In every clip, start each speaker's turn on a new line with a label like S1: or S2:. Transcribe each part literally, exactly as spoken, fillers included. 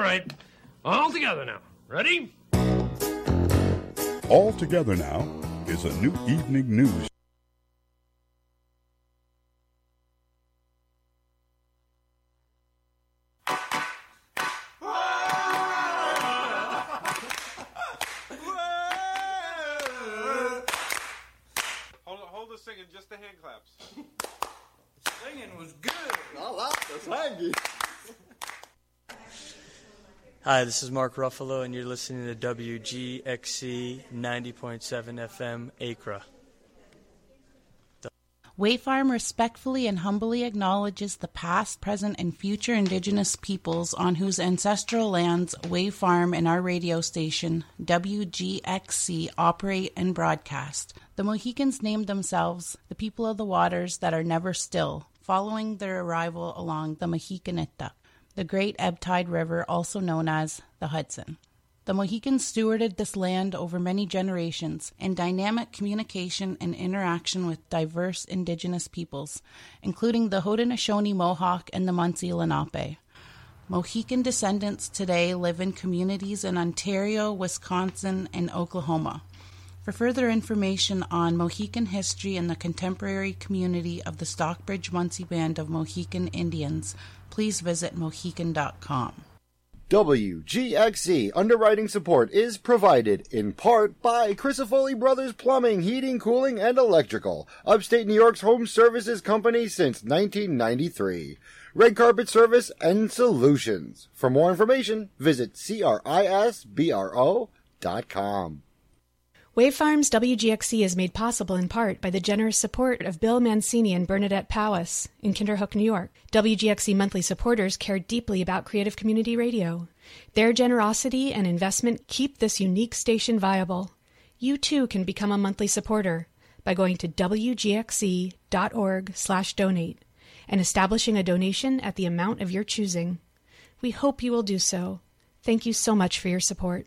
S1: right. All together now. Ready?
S2: All Together Now is a new evening news.
S3: Hold, hold the singing, just the hand claps.
S4: Singing was good.
S5: I like the singing.
S6: Hi, this is Mark Ruffalo, and you're listening to W G X C ninety point seven F M, Acra.
S7: Wayfarm respectfully and humbly acknowledges the past, present, and future Indigenous peoples on whose ancestral lands Wayfarm and our radio station, W G X C, operate and broadcast. The Mohicans named themselves the people of the waters that are never still, following their arrival along the Mohicanita, the great ebb tide river also known as the Hudson. The Mohicans stewarded this land over many generations in dynamic communication and interaction with diverse Indigenous peoples, including the Haudenosaunee Mohawk and the Munsee Lenape. Mohican descendants today live in communities in Ontario, Wisconsin, and Oklahoma. For further information on Mohican history and the contemporary community of the Stockbridge Munsee Band of Mohican Indians, please visit mohican dot com.
S5: W G X C underwriting support is provided in part by Crisafulli Brothers Plumbing, Heating, Cooling, and Electrical, upstate New York's home services company since nineteen ninety-three. Red Carpet Service and Solutions. For more information, visit crisbro dot com.
S8: Wayfarm's W G X C is made possible in part by the generous support of Bill Mancini and Bernadette Powis in Kinderhook, New York. W G X C monthly supporters care deeply about creative community radio. Their generosity and investment keep this unique station viable. You too can become a monthly supporter by going to w g x c dot org slash donate and establishing a donation at the amount of your choosing. We hope you will do so. Thank you so much for your support.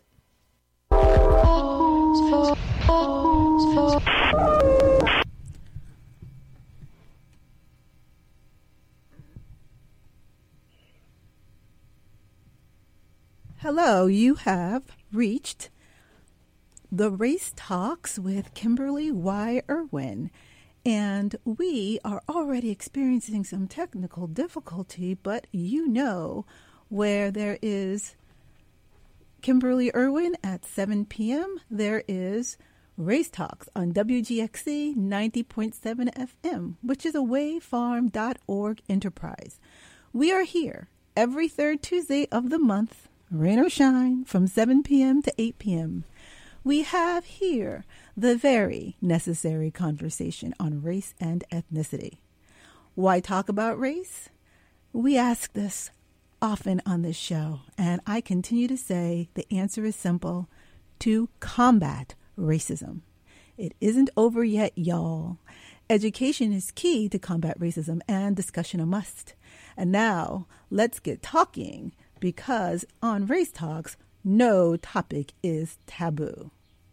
S9: Hello, you have reached the Race Talks with Kimberly Y. Irwin, and we are already experiencing some technical difficulty, but you know where there is Kimberly Irwin at seven p.m., there is Race Talks on W G X C ninety point seven F M, which is a wayfarm dot org enterprise. We are here every third Tuesday of the month, rain or shine, from seven p.m. to eight p.m. We have here the very necessary conversation on race and ethnicity. Why talk about race? We ask this often on this show, and I continue to say the answer is simple: to combat racism. It isn't over yet, y'all. Education is key to combat racism and discussion a must. And now let's get talking, because on Race Talks, no topic is taboo.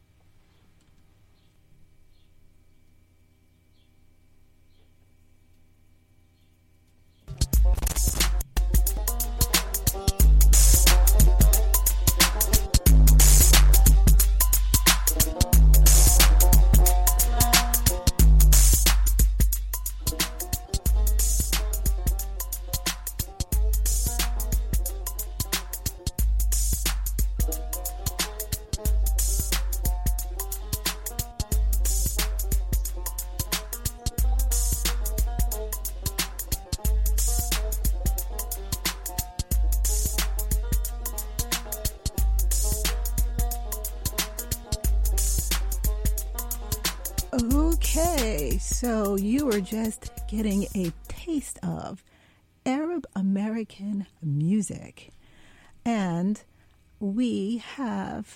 S9: Okay, so you were just getting a taste of Arab American music, and we have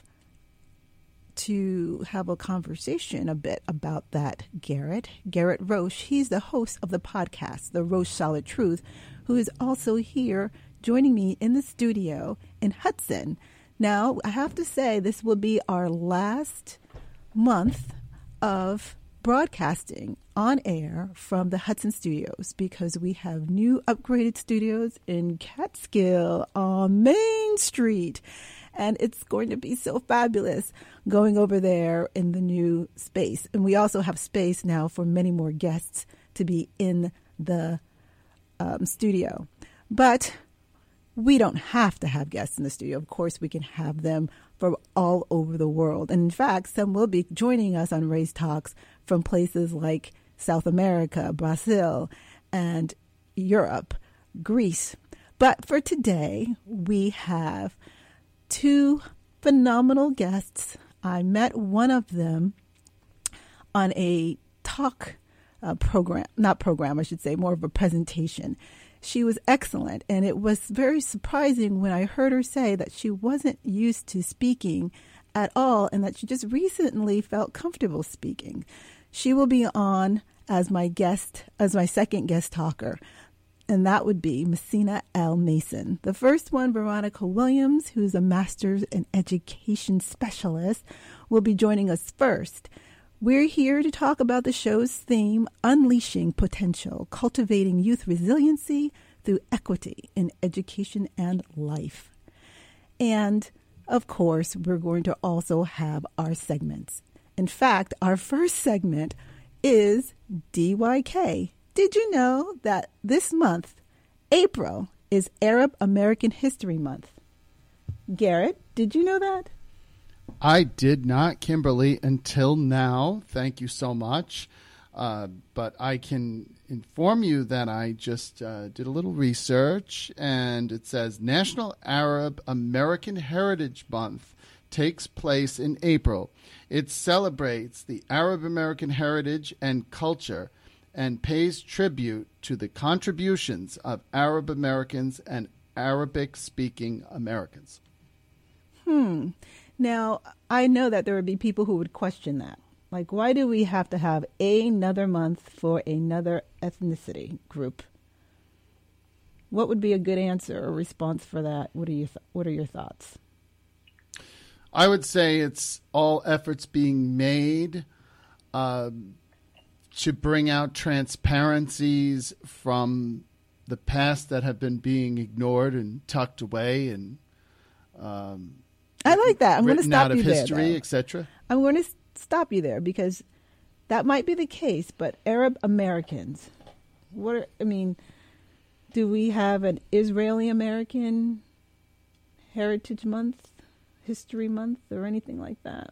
S9: to have a conversation a bit about that. Garrett, Garrett Roche, he's the host of the podcast, The Roche Solid Truth, who is also here joining me in the studio in Hudson. Now, I have to say this will be our last month of broadcasting on air from the Hudson Studios because we have new upgraded studios in Catskill on Main Street. And it's going to be so fabulous going over there in the new space. And we also have space now for many more guests to be in the um, studio. But we don't have to have guests in the studio. Of course, we can have them from all over the world. And in fact, some will be joining us on Race Talks from places like South America, Brazil, and Europe, Greece. But for today, we have two phenomenal guests. I met one of them on a talk uh, program, not program, I should say, more of a presentation. She was excellent, and it was very surprising when I heard her say that she wasn't used to speaking at all and that she just recently felt comfortable speaking. She will be on as my guest, as my second guest talker, and that would be Messina L. Mason. The first one, Veronica Williams, who's a master's in education specialist, will be joining us first. We're here to talk about the show's theme, Unleashing Potential, Cultivating Youth Resiliency Through Equity in Education and Life. And, of course, we're going to also have our segments. In fact, our first segment is D Y K. Did you know that this month, April, is Arab American History Month? Garrett, did you know that?
S10: I did not, Kimberly, until now. Thank you so much. Uh, but I can inform you that I just uh, did a little research, and it says National Arab American Heritage Month takes place in April. It celebrates the Arab American heritage and culture and pays tribute to the contributions of Arab Americans and Arabic-speaking Americans.
S9: Hmm. Now, I know that there would be people who would question that. Like, why do we have to have another month for another ethnicity group? What would be a good answer or response for that? What are you th- What are your thoughts?
S10: I would say it's all efforts being made uh, to bring out transparencies from the past that have been being ignored and tucked away and um,
S9: I like that. I'm going to stop
S10: out of
S9: you
S10: history,
S9: there,
S10: et cetera.
S9: I'm going to stop you there because that might be the case. But Arab Americans, what? Are, I mean, do we have an Israeli American Heritage Month, History Month, or anything like that?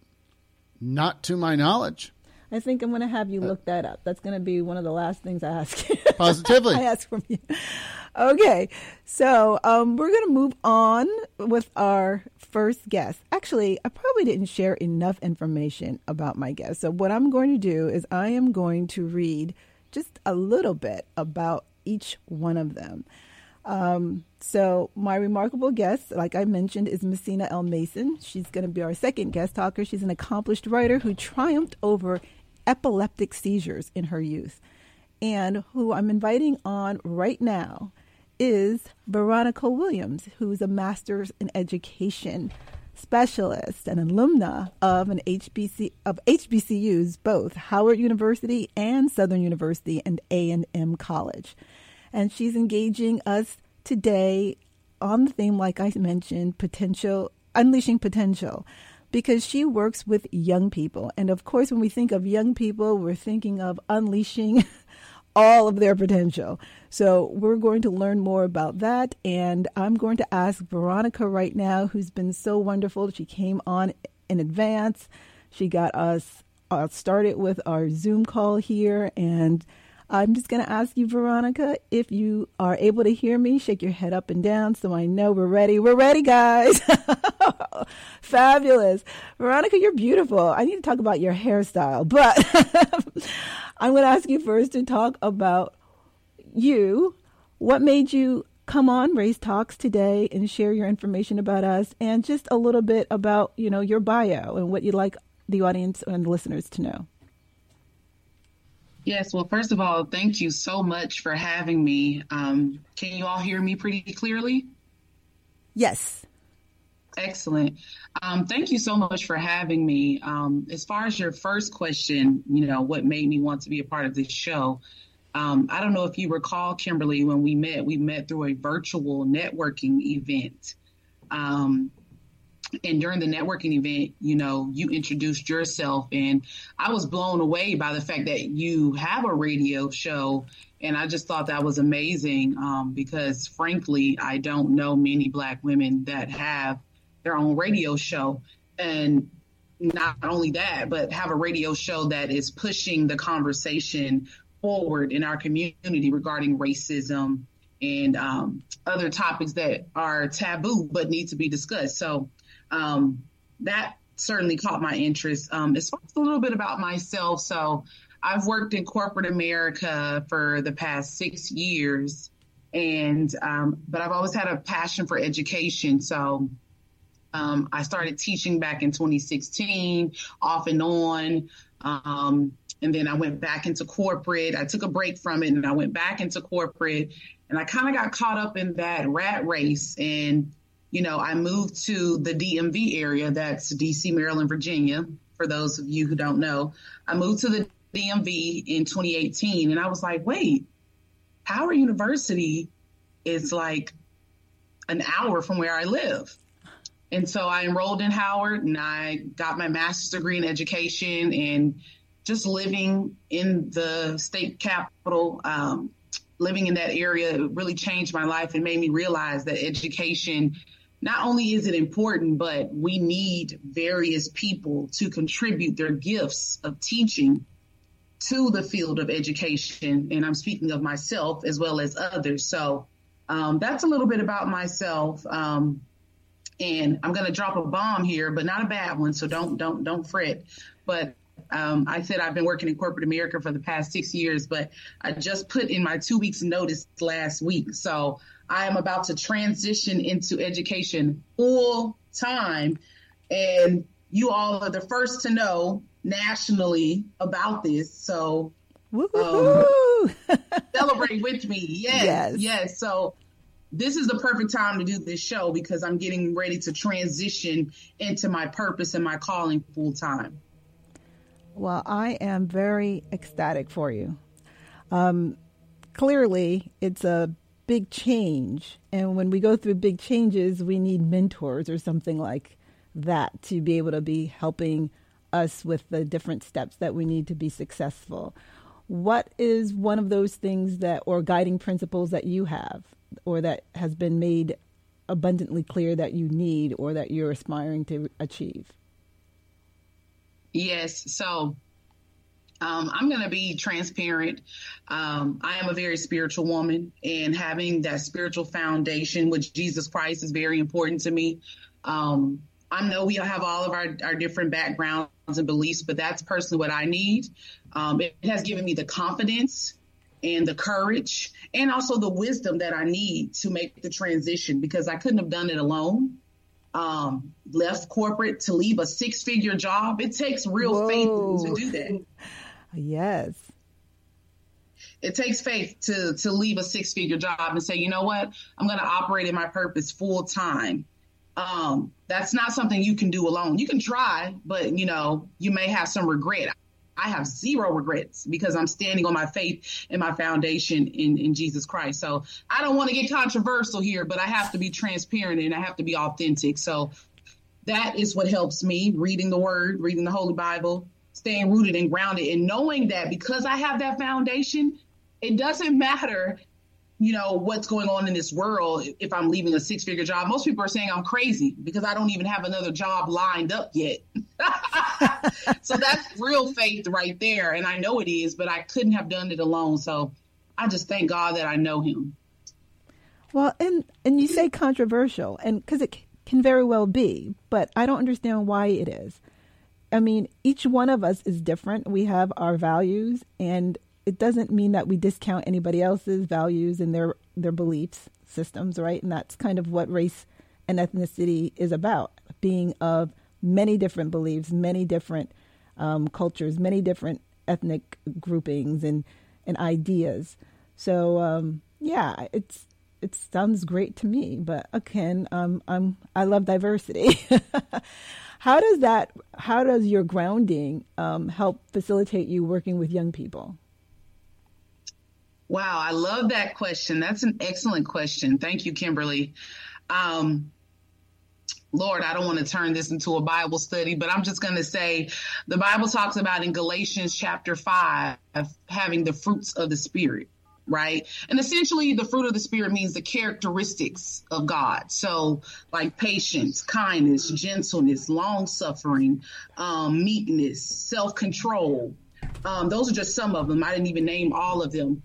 S10: Not to my knowledge.
S9: I think I'm going to have you look that up. That's going to be one of the last things I ask you.
S10: Positively.
S9: I ask from you. Okay, so um, we're going to move on with our first guest. Actually, I probably didn't share enough information about my guest. So what I'm going to do is I am going to read just a little bit about each one of them. Um, so my remarkable guest, like I mentioned, is Messina L. Mason. She's going to be our second guest talker. She's an accomplished writer who triumphed over epileptic seizures in her youth. And who I'm inviting on right now is Veronica Williams, who's a master's in education specialist and alumna of an H B C of H B C Us, both Howard University and Southern University and A and M College. And she's engaging us today on the theme, like I mentioned, potential, unleashing potential, because she works with young people. And of course, when we think of young people, we're thinking of unleashing all of their potential. So we're going to learn more about that. And I'm going to ask Veronica right now, who's been so wonderful. She came on in advance. She got us uh, started with our Zoom call here. And I'm just going to ask you, Veronica, if you are able to hear me, shake your head up and down so I know we're ready. We're ready, guys. Fabulous. Veronica, you're beautiful. I need to talk about your hairstyle, but I'm going to ask you first to talk about you. What made you come on Race Talks today and share your information about us, and just a little bit about, you know, your bio and what you'd like the audience and listeners to know.
S11: Yes, well, first of all, thank you so much for having me. Um, can you all hear me pretty clearly?
S9: Yes.
S11: Excellent. Um, thank you so much for having me. Um, as far as your first question, you know, what made me want to be a part of this show? Um, I don't know if you recall, Kimberly, when we met, we met through a virtual networking event. Um, and during the networking event, you know, you introduced yourself, and I was blown away by the fact that you have a radio show. And I just thought that was amazing um, because, frankly, I don't know many Black women that have their own radio show. And not only that, but have a radio show that is pushing the conversation forward in our community regarding racism and um, other topics that are taboo but need to be discussed. So um, that certainly caught my interest. Um, as far as a little bit about myself, so I've worked in corporate America for the past six years, and um, but I've always had a passion for education. So um, I started teaching back in twenty sixteen, off and on. Um, and then I went back into corporate. I took a break from it and I went back into corporate, and I kind of got caught up in that rat race. And, you know, I moved to the D M V area. That's D C, Maryland, Virginia. For those of you who don't know, I moved to the D M V in twenty eighteen. And I was like, wait, Howard University is like an hour from where I live. And so I enrolled in Howard and I got my master's degree in education, and just living in the state capital, um, living in that area, it really changed my life and made me realize that education, not only is it important, but we need various people to contribute their gifts of teaching to the field of education. And I'm speaking of myself as well as others. So um, that's a little bit about myself. Um, and I'm going to drop a bomb here, but not a bad one. So don't, don't, don't fret. But um, I said I've been working in corporate America for the past six years, but I just put in my two weeks notice last week. So I am about to transition into education full time. And you all are the first to know nationally about this. So um, celebrate with me. Yes, yes. Yes. So this is the perfect time to do this show because I'm getting ready to transition into my purpose and my calling full time.
S9: Well, I am very ecstatic for you. Um, clearly, it's a big change. And when we go through big changes, we need mentors or something like that to be able to be helping us with the different steps that we need to be successful. What is one of those things that, or guiding principles that you have, or that has been made abundantly clear that you need or that you're aspiring to achieve?
S11: Yes. So um, I'm going to be transparent. Um, I am a very spiritual woman, and having that spiritual foundation with Jesus Christ is very important to me. Um, I know we have all of our, our different backgrounds and beliefs, but that's personally what I need. Um, it has given me the confidence and the courage and also the wisdom that I need to make the transition, because I couldn't have done it alone. Um, left corporate to leave a six-figure job. It takes real Whoa. faith to do that.
S9: Yes.
S11: It takes faith to, to leave a six-figure job and say, you know what, I'm going to operate in my purpose full time. Um, that's not something you can do alone. You can try, but, you know, you may have some regret. I have zero regrets because I'm standing on my faith and my foundation in, in Jesus Christ. So I don't want to get controversial here, but I have to be transparent and I have to be authentic. So that is what helps me, reading the word, reading the Holy Bible, staying rooted and grounded, and knowing that because I have that foundation, it doesn't matter, you know, what's going on in this world. If I'm leaving a six-figure job, most people are saying I'm crazy because I don't even have another job lined up yet. So that's real faith right there. And I know it is, but I couldn't have done it alone. So I just thank God that I know him.
S9: Well, and, and you say controversial, and because it can very well be, but I don't understand why it is. I mean, each one of us is different. We have our values, and it doesn't mean that we discount anybody else's values and their, their beliefs systems, right? And that's kind of what race and ethnicity is about, being of many different beliefs, many different um, cultures, many different ethnic groupings and, and ideas. So, um, yeah, it's it sounds great to me. But again, um, I'm I love diversity. How does that? How does your grounding um, help facilitate you working with young people?
S11: Wow, I love that question. That's an excellent question. Thank you, Kimberly. Um, Lord, I don't want to turn this into a Bible study, but I'm just going to say the Bible talks about in Galatians chapter five having the fruits of the Spirit, right? And essentially the fruit of the Spirit means the characteristics of God. So like patience, kindness, gentleness, long suffering, um, meekness, self-control. Um, those are just some of them. I didn't even name all of them.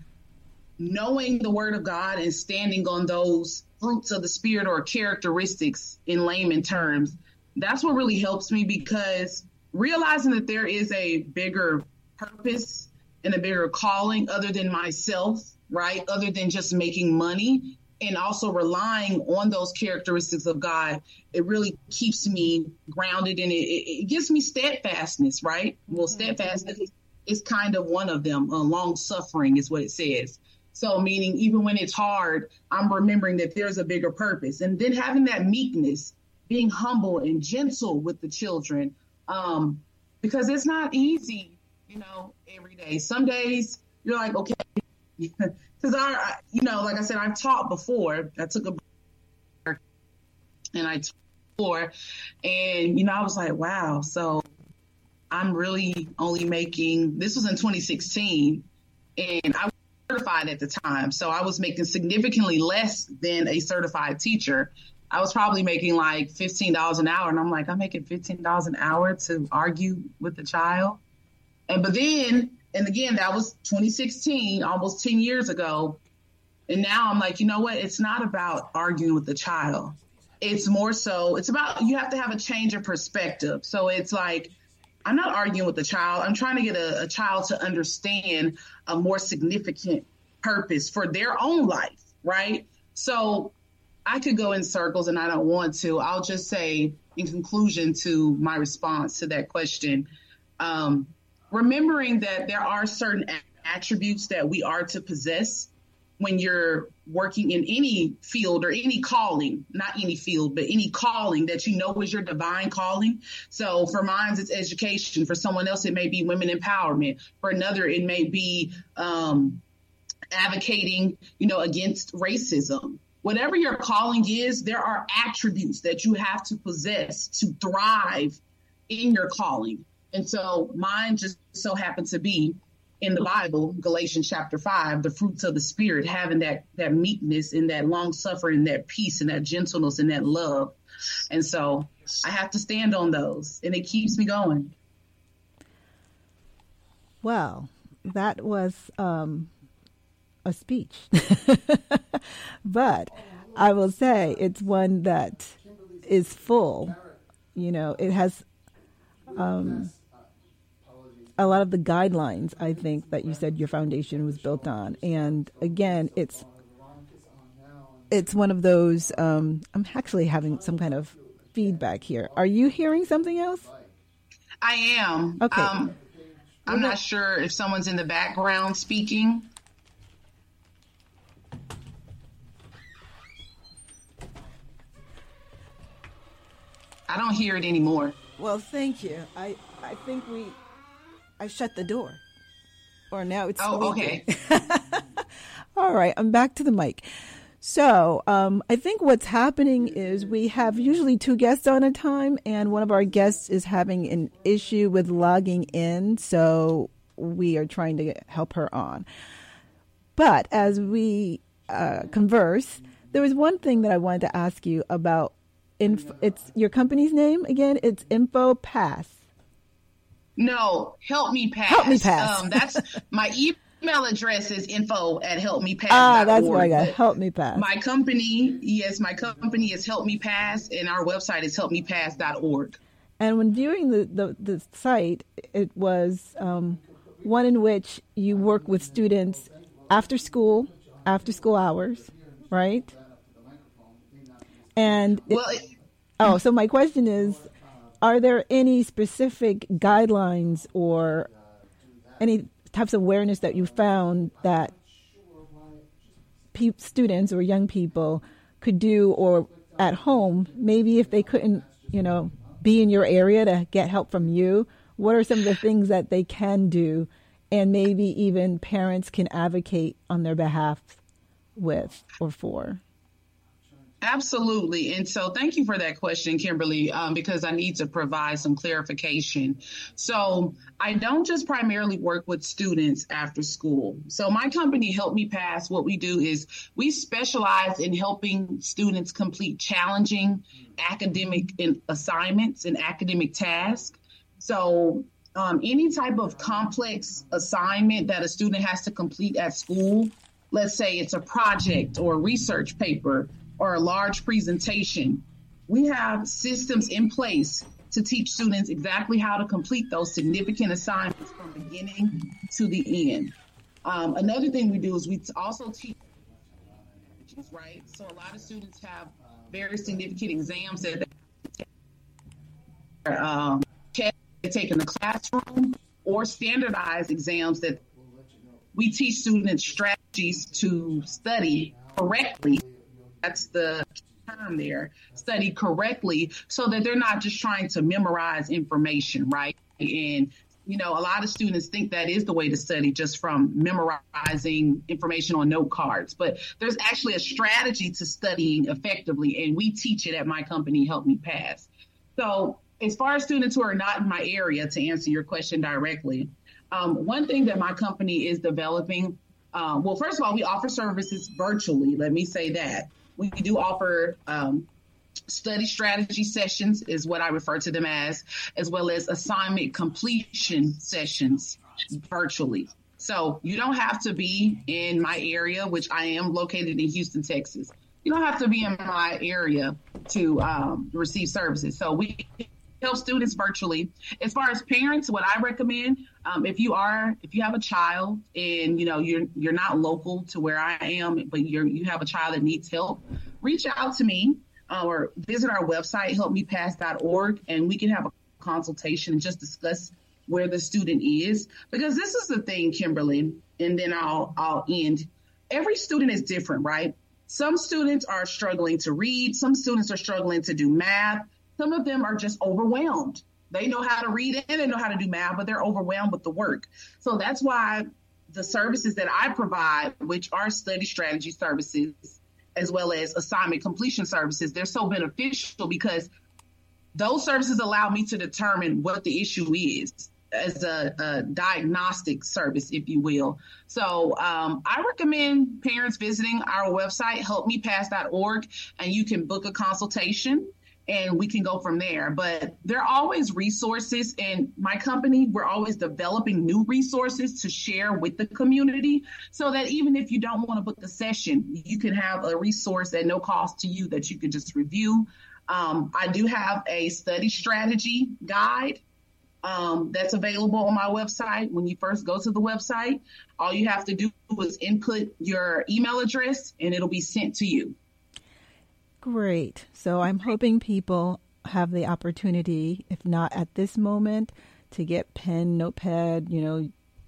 S11: Knowing the word of God and standing on those fruits of the Spirit or characteristics in layman terms, that's what really helps me, because realizing that there is a bigger purpose and a bigger calling other than myself, right? Other than just making money, and also relying on those characteristics of God, it really keeps me grounded, and it, it, it gives me steadfastness, right? Well, steadfastness is kind of one of them. Uh, long suffering is what it says. So meaning even when it's hard, I'm remembering that there's a bigger purpose. And then having that meekness, being humble and gentle with the children, um, because it's not easy, you know, every day. Some days you're like, okay, because I, you know, like I said, I've taught before. I took a break and I taught before, and, you know, I was like, wow, so I'm really only making, this was in twenty sixteen, and I was certified at the time. So I was making significantly less than a certified teacher. I was probably making like fifteen dollars an hour. And I'm like, I'm making fifteen dollars an hour to argue with the child. And but then, and again, that was twenty sixteen, almost ten years ago. And now I'm like, you know what? It's not about arguing with the child. It's more so, it's about, you have to have a change of perspective. So it's like, I'm not arguing with the child. I'm trying to get a, a child to understand a more significant purpose for their own life, right? So I could go in circles and I don't want to. I'll just say in conclusion to my response to that question, um, remembering that there are certain attributes that we are to possess when you're working in any field or any calling, not any field, but any calling that you know is your divine calling. So for mine, it's education. For someone else, it may be women empowerment. For another, it may be um, advocating, you know, against racism. Whatever your calling is, there are attributes that you have to possess to thrive in your calling. And so mine just so happened to be in the Bible, Galatians chapter five, the fruits of the Spirit, having that that meekness and that long suffering, that peace and that gentleness and that love. And so I have to stand on those, and it keeps me going.
S9: Well, that was um, a speech. But I will say it's one that is full. You know, it has um, a lot of the guidelines, I think, that you said your foundation was built on. And again, it's it's one of those, um, I'm actually having some kind of feedback here. Are you hearing something else?
S11: I am.
S9: Okay.
S11: Um, I'm not sure if someone's in the background speaking. I don't hear it anymore.
S9: Well, thank you. I, I think we... I shut the door. Or now it's
S11: Oh,
S9: sleeping.
S11: okay.
S9: All right, I'm back to the mic. So um, I think what's happening is we have usually two guests on a time, and one of our guests is having an issue with logging in, so we are trying to help her on. But as we uh, converse, there was one thing that I wanted to ask you about. Inf- it's your company's name again? It's InfoPass.
S11: No, Help Me Pass.
S9: Help Me Pass.
S11: Um, that's my email address is info at help me pass.
S9: Ah, that's what I got. Help Me Pass.
S11: My company, yes, my company is Help Me Pass, and our website is help me pass dot org.
S9: And when viewing the, the, the site, it was um, one in which you work with students after school, after school hours, right? And it,
S11: well, it,
S9: oh, so my question is, are there any specific guidelines or any types of awareness that you found that pe- students or young people could do or at home, maybe if they couldn't, you know, be in your area to get help from you, what are some of the things that they can do and maybe even parents can advocate on their behalf with or for?
S11: Absolutely. And so thank you for that question, Kimberly, um, because I need to provide some clarification. So I don't just primarily work with students after school. So my company, Help Me Pass, what we do is we specialize in helping students complete challenging academic assignments and academic tasks. So um, any type of complex assignment that a student has to complete at school, let's say it's a project or a research paper, or a large presentation, we have systems in place to teach students exactly how to complete those significant assignments from beginning to the end. Um, another thing we do is we also teach, right? So a lot of students have very significant exams that they um, take in the classroom or standardized exams that we teach students strategies to study correctly. That's the term there, study correctly so that they're not just trying to memorize information, right? And, you know, a lot of students think that is the way to study, just from memorizing information on note cards. But there's actually a strategy to studying effectively, and we teach it at my company, Help Me Pass. So as far as students who are not in my area, to answer your question directly, um, one thing that my company is developing, um, well, first of all, we offer services virtually. Let me say that. We do offer um, study strategy sessions, is what I refer to them as, as well as assignment completion sessions virtually. So you don't have to be in my area, which I am located in Houston, Texas. You don't have to be in my area to um, receive services. So we help students virtually. As far as parents, what I recommend, um, if you are, if you have a child and, you know, you're, you're not local to where I am, but you're, you have a child that needs help, reach out to me uh, or visit our website, help me pass dot org, and we can have a consultation and just discuss where the student is. Because this is the thing, Kimberly, and then I'll, I'll end. Every student is different, right? Some students are struggling to read. Some students are struggling to do math. Some of them are just overwhelmed. They know how to read and they know how to do math, but they're overwhelmed with the work. So that's why the services that I provide, which are study strategy services, as well as assignment completion services, they're so beneficial because those services allow me to determine what the issue is as a, a diagnostic service, if you will. So um, I recommend parents visiting our website, help me pass dot org, and you can book a consultation. And we can go from there. But there are always resources. And my company, we're always developing new resources to share with the community so that even if you don't want to book a session, you can have a resource at no cost to you that you could just review. Um, I do have a study strategy guide um, that's available on my website. When you first go to the website, all you have to do is input your email address and it'll be sent to you.
S9: Great. So I'm hoping people have the opportunity, if not at this moment, to get pen, notepad, you know,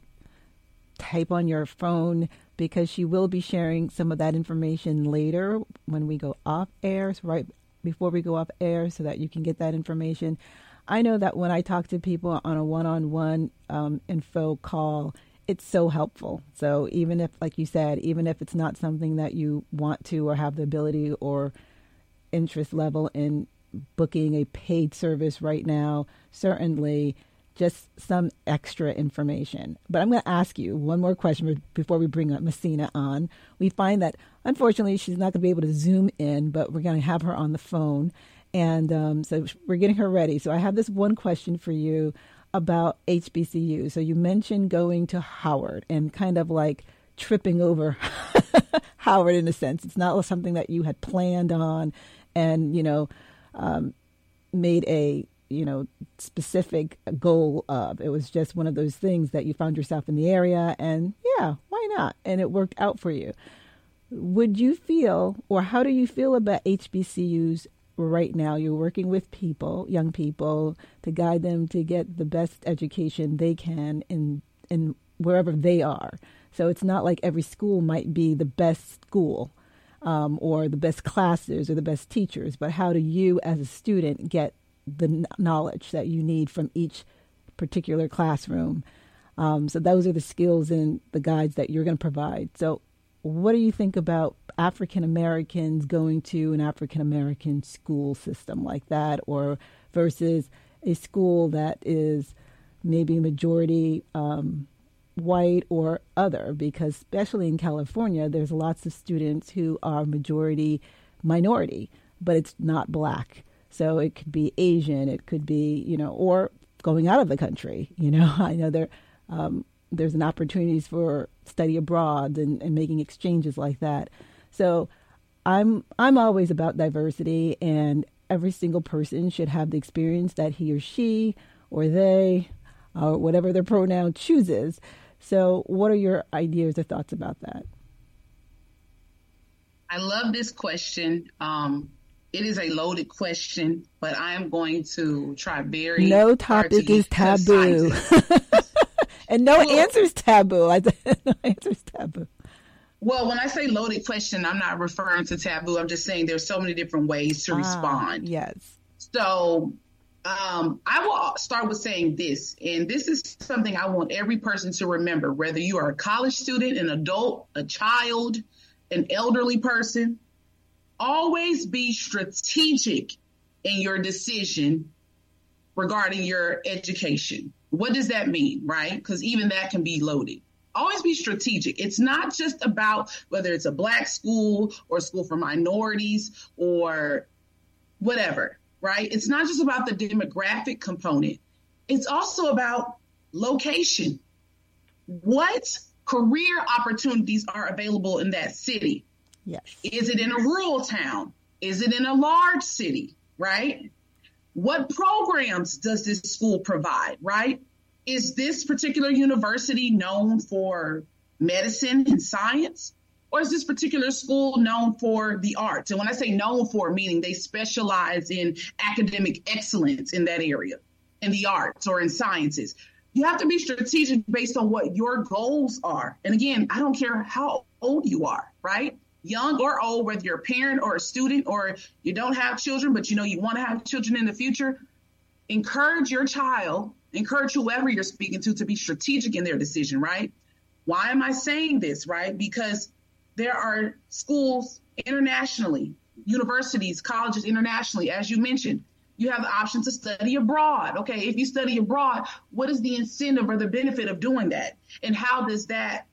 S9: type on your phone, because she will be sharing some of that information later when we go off air, so right before we go off air, so that you can get that information. I know that when I talk to people on a one-on-one um, info call, it's so helpful. So even if, like you said, even if it's not something that you want to or have the ability or interest level in booking a paid service right now, certainly just some extra information. But I'm going to ask you one more question before we bring up Messina on. We find that, unfortunately, she's not going to be able to Zoom in, but we're going to have her on the phone. And um, so we're getting her ready. So I have this one question for you about H B C U. So you mentioned going to Howard and kind of like tripping over Howard in a sense. It's not something that you had planned on and, you know, um, made a, you know, specific goal of. It was just one of those things that you found yourself in the area and, yeah, why not? And it worked out for you. Would you feel, or how do you feel about H B C Us right now? You're working with people, young people, to guide them to get the best education they can in in wherever they are. So it's not like every school might be the best school um, or the best classes or the best teachers, but how do you as a student get the knowledge that you need from each particular classroom? Um, so those are the skills and the guides that you're going to provide. So what do you think about African Americans going to an African American school system like that, or versus a school that is maybe majority um, white or other? Because especially in California, there's lots of students who are majority minority, but it's not black. So it could be Asian, it could be, you know, or going out of the country. You know, I know there um, there's an opportunities for study abroad and, and making exchanges like that. So I'm I'm always about diversity, and every single person should have the experience that he or she or they or whatever their pronoun chooses. So what are your ideas or thoughts about that?
S11: I love this question. Um, it is a loaded question, but I am going to try very
S9: No topic is taboo. And no
S11: well,
S9: answer is taboo. I no answer is taboo.
S11: Well, when I say loaded question, I'm not referring to taboo. I'm just saying there's so many different ways to
S9: ah,
S11: respond.
S9: Yes.
S11: So um, I will start with saying this, and this is something I want every person to remember, whether you are a college student, an adult, a child, an elderly person. Always be strategic in your decision regarding your education. What does that mean, right? Because even that can be loaded. Always be strategic. It's not just about whether it's a black school or a school for minorities or whatever, right? It's not just about the demographic component. It's also about location. What career opportunities are available in that city?
S9: Yes.
S11: Is it in a rural town? Is it in a large city, right? What programs does this school provide, right? Is this particular university known for medicine and science? Or is this particular school known for the arts? And when I say known for, meaning they specialize in academic excellence in that area, in the arts or in sciences. You have to be strategic based on what your goals are. And again, I don't care how old you are, right? Young or old, whether you're a parent or a student or you don't have children, but you know you want to have children in the future, encourage your child, encourage whoever you're speaking to to be strategic in their decision, right? Why am I saying this, right? Because there are schools internationally, universities, colleges internationally, as you mentioned. You have the option to study abroad. Okay, if you study abroad, what is the incentive or the benefit of doing that? And how does that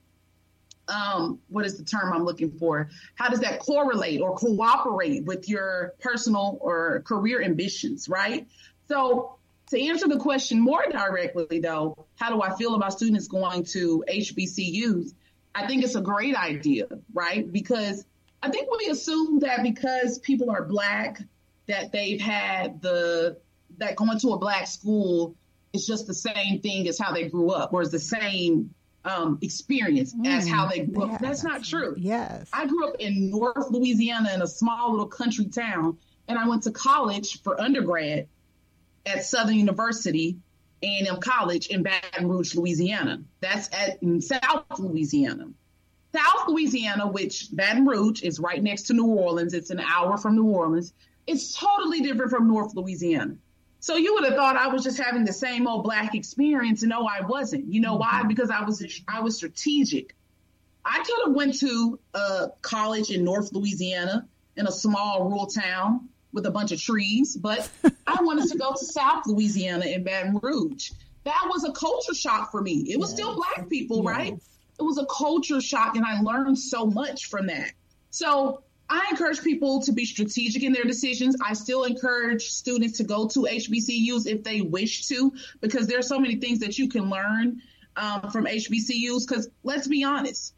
S11: Um, what is the term I'm looking for? How does that correlate or cooperate with your personal or career ambitions, right? So to answer the question more directly, though, how do I feel about students going to H B C Us? I think it's a great idea, right? Because I think we assume that because people are Black, that they've had the, that going to a Black school is just the same thing as how they grew up, or is the same Um, experience mm, as how they grew up. Yes. That's not true.
S9: Yes.
S11: I grew up in North Louisiana in a small little country town, and I went to college for undergrad at Southern University, A and M College in Baton Rouge, Louisiana. That's at in South Louisiana. South Louisiana, which Baton Rouge is right next to New Orleans. It's an hour from New Orleans. It's totally different from North Louisiana. So you would have thought I was just having the same old Black experience, and no, I wasn't. You know why? Because I was I was strategic. I could have went to a college in North Louisiana in a small rural town with a bunch of trees, but I wanted to go to South Louisiana in Baton Rouge. That was a culture shock for me. It was yes. still Black people, yes. right? It was a culture shock, and I learned so much from that. So I encourage people to be strategic in their decisions. I still encourage students to go to H B C Us if they wish to, because there are so many things that you can learn um, from H B C Us. Because let's be honest,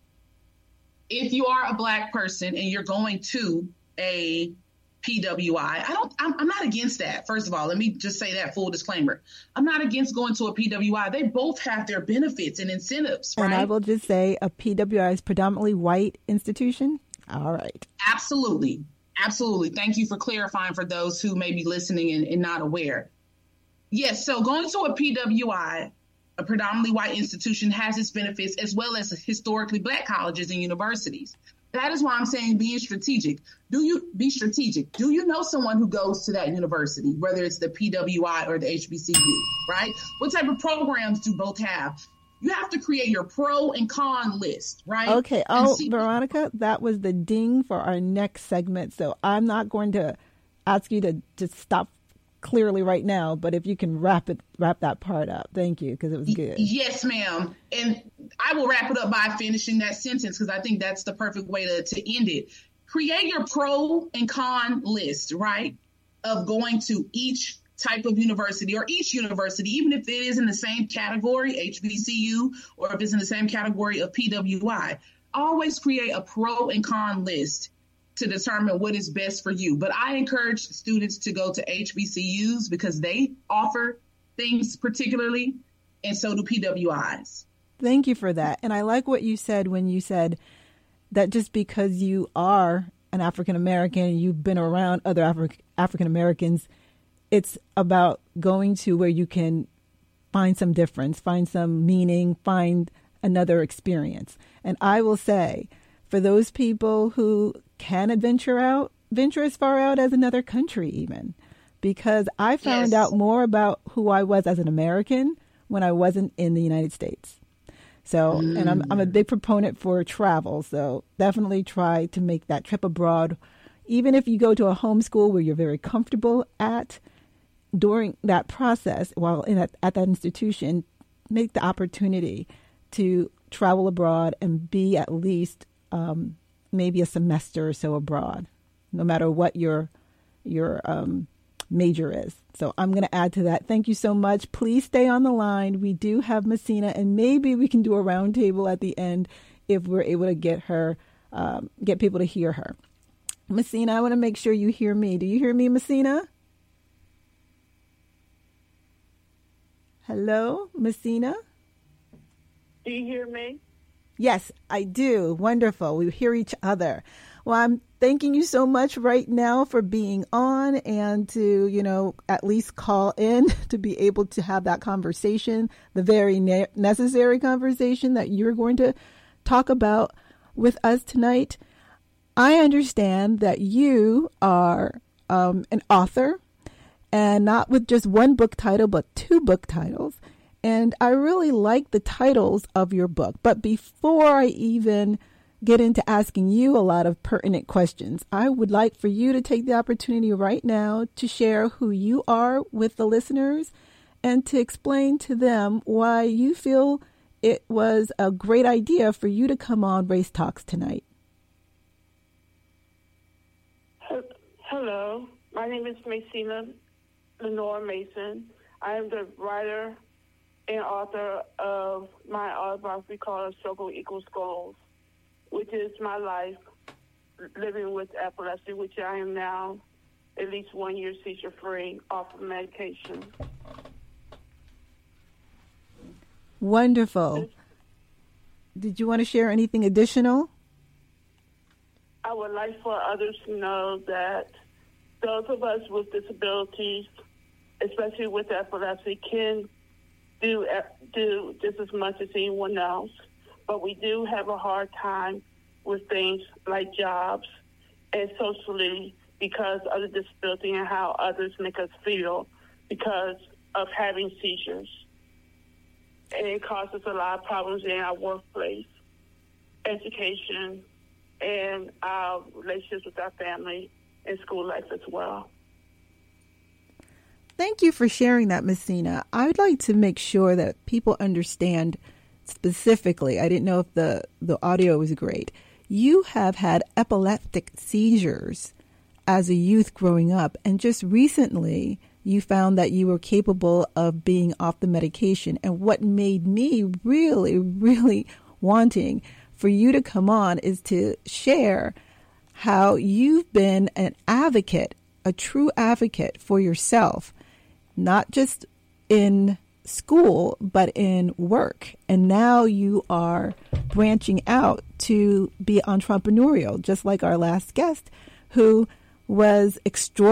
S11: if you are a Black person and you're going to a P W I, I don't, I'm, I'm not against that. First of all, let me just say that full disclaimer. I'm not against going to a P W I. They both have their benefits and incentives, right?
S9: And I will just say a P W I is predominantly white institution. All right.
S11: Absolutely. Absolutely. Thank you for clarifying for those who may be listening and, and not aware. Yes. So going to a P W I, a predominantly white institution, has its benefits, as well as historically black colleges and universities. That is why I'm saying being strategic. Do you be strategic? Do you know someone who goes to that university, whether it's the P W I or the H B C U, right? What type of programs do both have? You have to create your pro and con list, right?
S9: Okay. Oh, Veronica, that was the ding for our next segment. So I'm not going to ask you to just stop clearly right now, but if you can wrap it, wrap that part up. Thank you, because it was good.
S11: Yes, ma'am. And I will wrap it up by finishing that sentence, because I think that's the perfect way to, to end it. Create your pro and con list, right, of going to each type of university or each university, even if it is in the same category, H B C U, or if it's in the same category of P W I. Always create a pro and con list to determine what is best for you. But I encourage students to go to H B C Us because they offer things particularly, and so do P W Is.
S9: Thank you for that. And I like what you said when you said that just because you are an African American, you've been around other Afri- African Americans, it's about going to where you can find some difference, find some meaning, find another experience. And I will say, for those people who can adventure out, venture as far out as another country even, because I found yes. out more about who I was as an American when I wasn't in the United States. So, mm. and I'm I'm a big proponent for travel, so definitely try to make that trip abroad. Even if you go to a homeschool where you're very comfortable at, during that process, while in at, at that institution, make the opportunity to travel abroad and be at least um, maybe a semester or so abroad, no matter what your your um, major is. So I'm going to add to that. Thank you so much. Please stay on the line. We do have Messina, and maybe we can do a roundtable at the end if we're able to get her, um, get people to hear her. Messina, I want to make sure you hear me. Do you hear me, Messina? Hello, Messina?
S12: Do you hear me?
S9: Yes, I do. Wonderful. We hear each other. Well, I'm thanking you so much right now for being on and to, you know, at least call in to be able to have that conversation, the very ne- necessary conversation that you're going to talk about with us tonight. I understand that you are um, an author, and not with just one book title, but two book titles. And I really like the titles of your book. But before I even get into asking you a lot of pertinent questions, I would like for you to take the opportunity right now to share who you are with the listeners and to explain to them why you feel it was a great idea for you to come on Race Talks tonight.
S12: Hello, my name is Messina Lenore Mason. I am the writer and author of my autobiography called Struggle Equals Goals, which is my life living with epilepsy, which I am now at least one year seizure-free off of medication.
S9: Wonderful. Did you want to share anything additional?
S12: I would like for others to know that those of us with disabilities, especially with epilepsy, can do do just as much as anyone else. But we do have a hard time with things like jobs and socially because of the disability and how others make us feel because of having seizures. And it causes a lot of problems in our workplace, education, and our relationships with our family and school life as well.
S9: Thank you for sharing that, Messina. I would like to make sure that people understand specifically. I didn't know if the, the audio was great. You have had epileptic seizures as a youth growing up, and just recently you found that you were capable of being off the medication. And what made me really, really wanting for you to come on is to share how you've been an advocate, a true advocate for yourself, not just in school, but in work. And now you are branching out to be entrepreneurial, just like our last guest, who was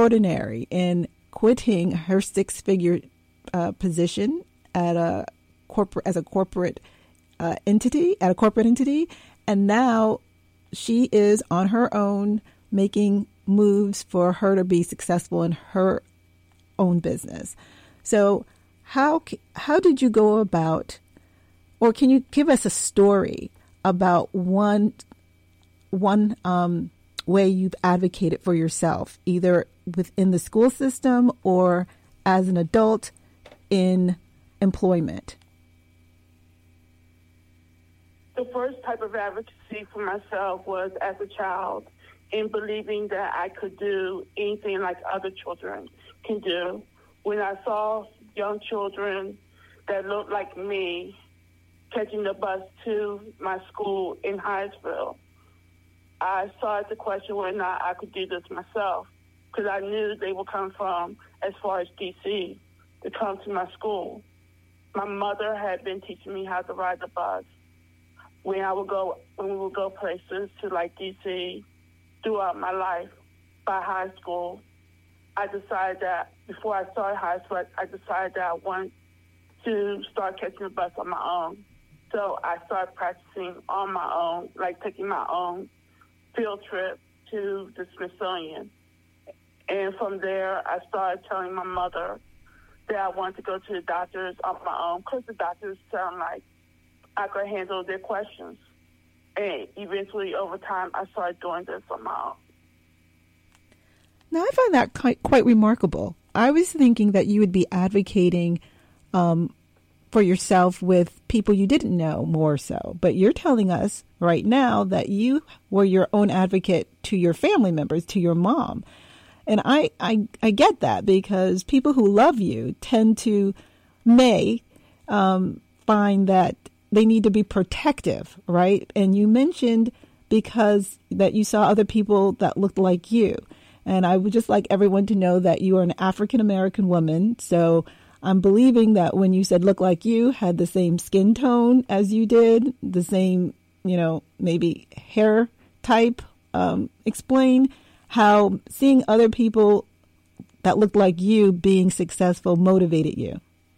S9: extraordinary in quitting her six-figure uh, position at a corporate as a corporate uh, entity, at a corporate entity, and now she is on her own making moves for her to be successful in her own business. So how how did you go about, or can you give us a story about one one um, way you've advocated for yourself, either within the school system or as an adult in employment?
S12: The first type of advocacy for myself was as a child, in believing that I could do anything like other children can do. When I saw young children that looked like me catching the bus to my school in Hyattsville, I started to question whether or not I could do this myself, because I knew they would come from as far as D C to come to my school. My mother had been teaching me how to ride the bus. When I would go, when we would go places to like D C throughout my life, by high school, I decided that before I started high school, I decided that I wanted to start catching the bus on my own. So I started practicing on my own, like taking my own field trip to the Smithsonian. And from there, I started telling my mother that I wanted to go to the doctors on my own, because the doctors sound like I could handle their questions. And eventually, over time, I started doing this on my own.
S9: Now, I find that quite, quite remarkable. I was thinking that you would be advocating um, for yourself with people you didn't know more so. But you're telling us right now that you were your own advocate to your family members, to your mom. And I, I, I get that, because people who love you tend to, may um, find that they need to be protective, right? And you mentioned because that you saw other people that looked like you. And I would just like everyone to know that you are an African-American woman. So I'm believing that when you said look like you, had the same skin tone as you did, the same, you know, maybe hair type. Um, explain how seeing other people that looked like you being successful motivated you.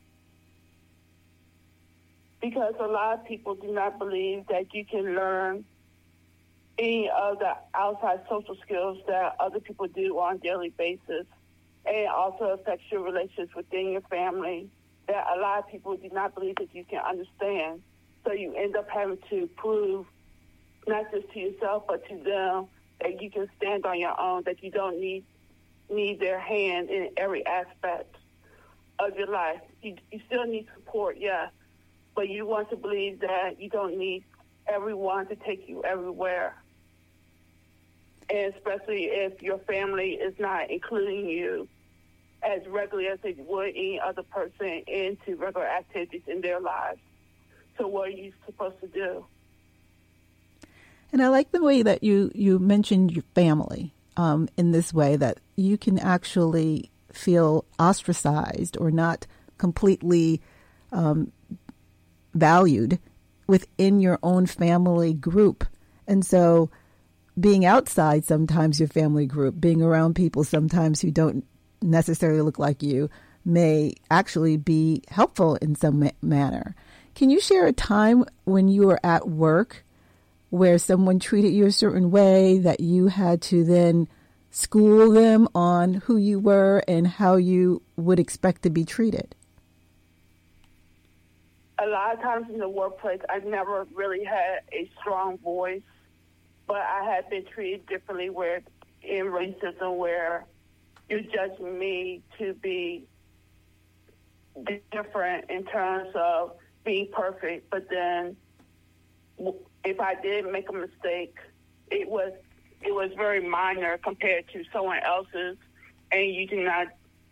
S12: Because a lot of people do not believe that you can learn any of the outside social skills that other people do on a daily basis. And it also affects your relationships within your family that a lot of people do not believe that you can understand. So you end up having to prove, not just to yourself, but to them, that you can stand on your own, that you don't need need their hand in every aspect of your life. You, you still need support, yes, but you want to believe that you don't need everyone to take you everywhere. And especially if your family is not including you as regularly as they would any other person into regular activities in their lives. So what are you supposed to do?
S9: And I like the way that you, you mentioned your family um, in this way, that you can actually feel ostracized or not completely um, valued within your own family group. And so being outside sometimes your family group, being around people sometimes who don't necessarily look like you, may actually be helpful in some ma- manner. Can you share a time when you were at work where someone treated you a certain way that you had to then school them on who you were and how you would expect to be treated?
S12: A lot of times in the workplace, I never really had a strong voice, but I had been treated differently where in racism where you're judging me to be different in terms of being perfect, but then if I did make a mistake, it was it was very minor compared to someone else's, and you do not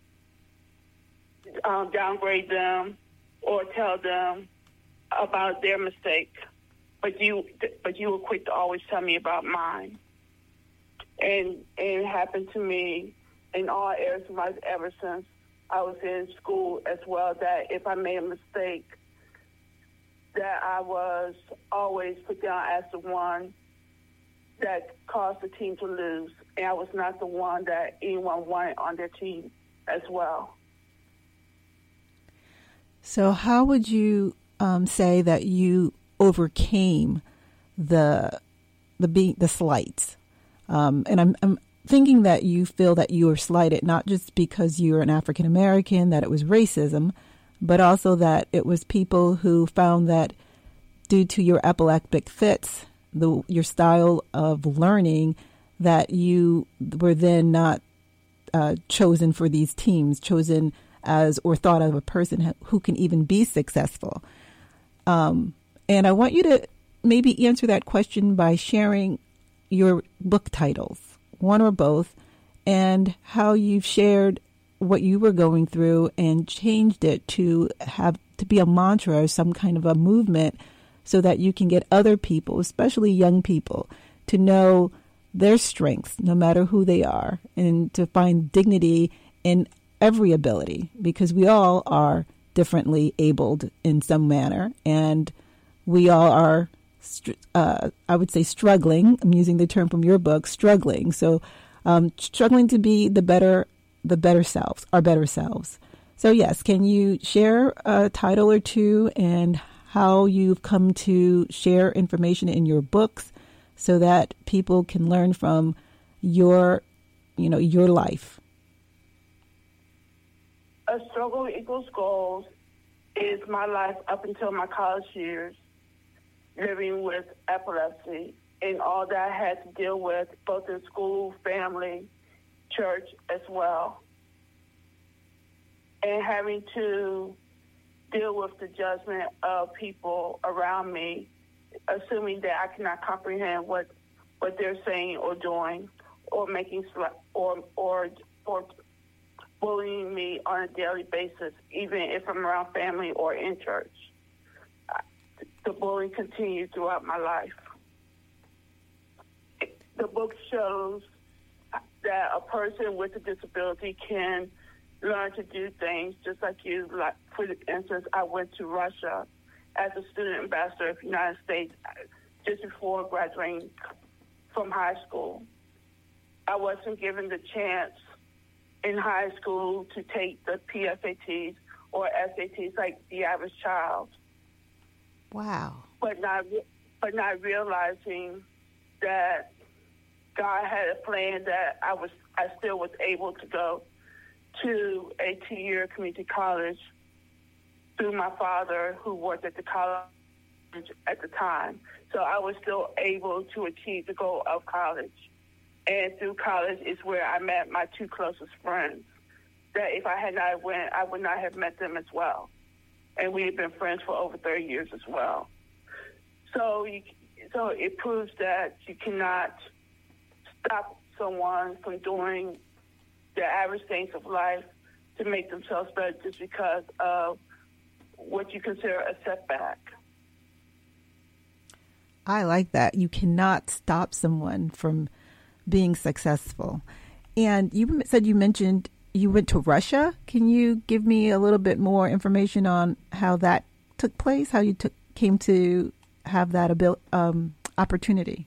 S12: um, downgrade them or tell them about their mistake, but you but you were quick to always tell me about mine. And, and it happened to me in all areas of life ever since I was in school as well, that if I made a mistake, that I was always put down as the one that caused the team to lose, and I was not the one that anyone wanted on their team as well.
S9: So how would you um, say that you overcame the the be- the slights, um, and I'm, I'm thinking that you feel that you were slighted not just because you're an African American, that it was racism, but also that it was people who found that due to your epileptic fits, the your style of learning, that you were then not uh, chosen for these teams, chosen as or thought of a person who can even be successful. Um, and I want you to maybe answer that question by sharing your book titles, one or both, and how you've shared what you were going through and changed it to have to be a mantra or some kind of a movement so that you can get other people, especially young people, to know their strengths, no matter who they are, and to find dignity in every ability, because we all are differently abled in some manner, and we all are, uh, I would say, struggling. I'm using the term from your book, struggling. So, um, struggling to be the better, the better selves, our better selves. So, yes, can you share a title or two and how you've come to share information in your books so that people can learn from your, you know, your life?
S12: A Struggle Equals Goals is my life up until my college years, living with epilepsy and all that I had to deal with, both in school, family, church as well. And having to deal with the judgment of people around me, assuming that I cannot comprehend what, what they're saying or doing, or making or or or bullying me on a daily basis, even if I'm around family or in church. The bullying continued throughout my life. The book shows that a person with a disability can learn to do things just like you. Like, for instance, I went to Russia as a student ambassador of the United States just before graduating from high school. I wasn't given the chance in high school to take the P S A Ts or S A Ts like the average child.
S9: Wow.
S12: But not, but not realizing that God had a plan that I was, I still was able to go to a two-year community college through my father, who worked at the college at the time. So I was still able to achieve the goal of college. And through college is where I met my two closest friends, that if I had not went, I would not have met them as well. And we have been friends for over thirty years as well. So, you, so it proves that you cannot stop someone from doing the average things of life to make themselves better just because of what you consider a setback.
S9: I like that. You cannot stop someone from being successful. And you said you mentioned you went to Russia. Can you give me a little bit more information on how that took place, how you took, came to have that abil- um, opportunity?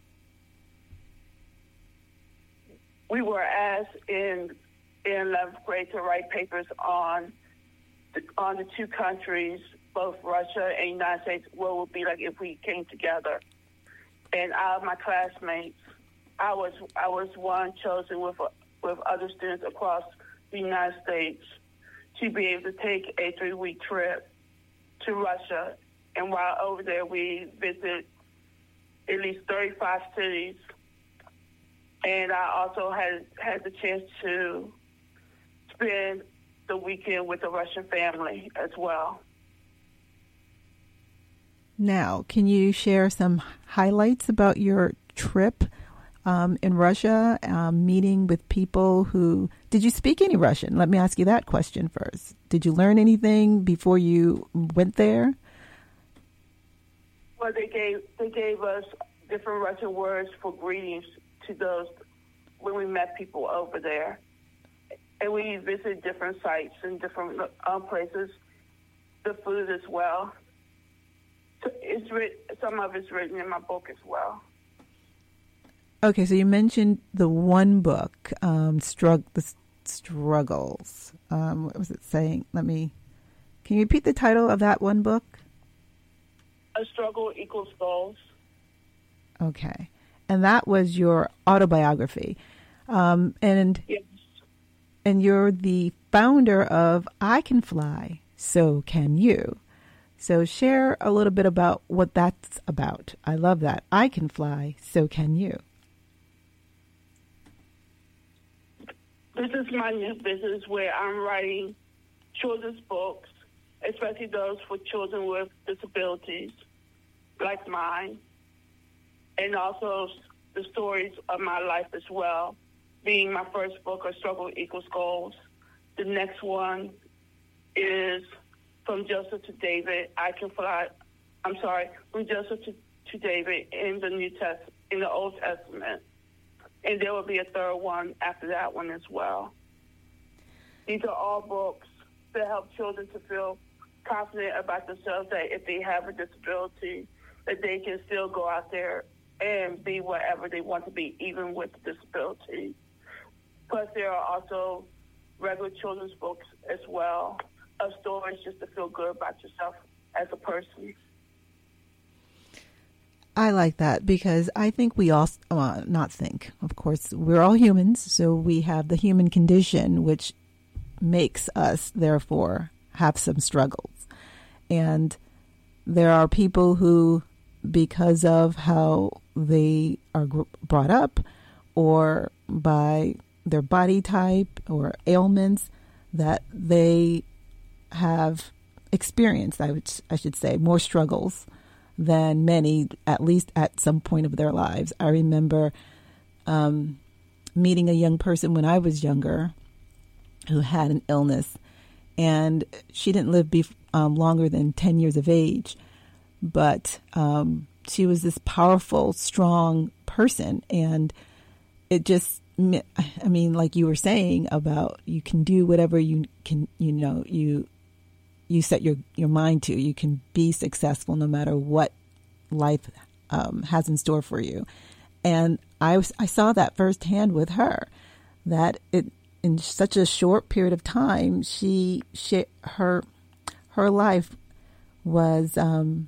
S12: We were asked in in eleventh grade to write papers on the, on the two countries, both Russia and United States, what it would be like if we came together. And out of my classmates, I was I was one chosen with with other students across the United States to be able to take a three-week trip to Russia. And while over there, we visited at least thirty-five cities. And I also had had the chance to spend the weekend with a Russian family as well.
S9: Now, can you share some highlights about your trip um, in Russia, um, meeting with people who... Did you speak any Russian? Let me ask you that question first. Did you learn anything before you went there?
S12: Well, they gave they gave us different Russian words for greetings to those when we met people over there. And we visited different sites and different um, places, the food as well. So it's writ- some of it's written in my book as well.
S9: Okay, so you mentioned the one book, um, Strug- the Struggles. Um, what was it saying? Let me... Can you repeat the title of that one book?
S12: A Struggle Equals Goals.
S9: Okay. And that was your autobiography. Um, and
S12: Yes.
S9: and you're the founder of I Can Fly, So Can You. So share a little bit about what that's about. I love that. I can fly, so can you.
S12: This is my new business where I'm writing children's books, especially those for children with disabilities like mine, and also the stories of my life as well, being my first book, A Struggle Equals Goals. The next one is From Joseph to David, I Can Fly. I'm sorry, From Joseph to, to David in the New Test in the Old Testament. And there will be a third one after that one as well. These are all books that help children to feel confident about themselves, that if they have a disability, that they can still go out there and be whatever they want to be, even with the disability. Plus, there are also regular children's books as well, of stories just to feel good about yourself as a person.
S9: I like that because I think we all, uh, not think, of course, we're all humans, so we have the human condition, which makes us, therefore, have some struggles. And there are people who, because of how they are gr- brought up or by their body type or ailments, that they have experienced, I would, I should say, more struggles than many, at least at some point of their lives. I remember um, meeting a young person when I was younger who had an illness, and she didn't live be, um, longer than ten years of age, but um, she was this powerful, strong person, and it just, I mean, like you were saying about you can do whatever you can, you know, you you set your, your mind to. You can be successful no matter what life um, has in store for you. And I was, I saw that firsthand with her, that it in such a short period of time, she, she her her life was um,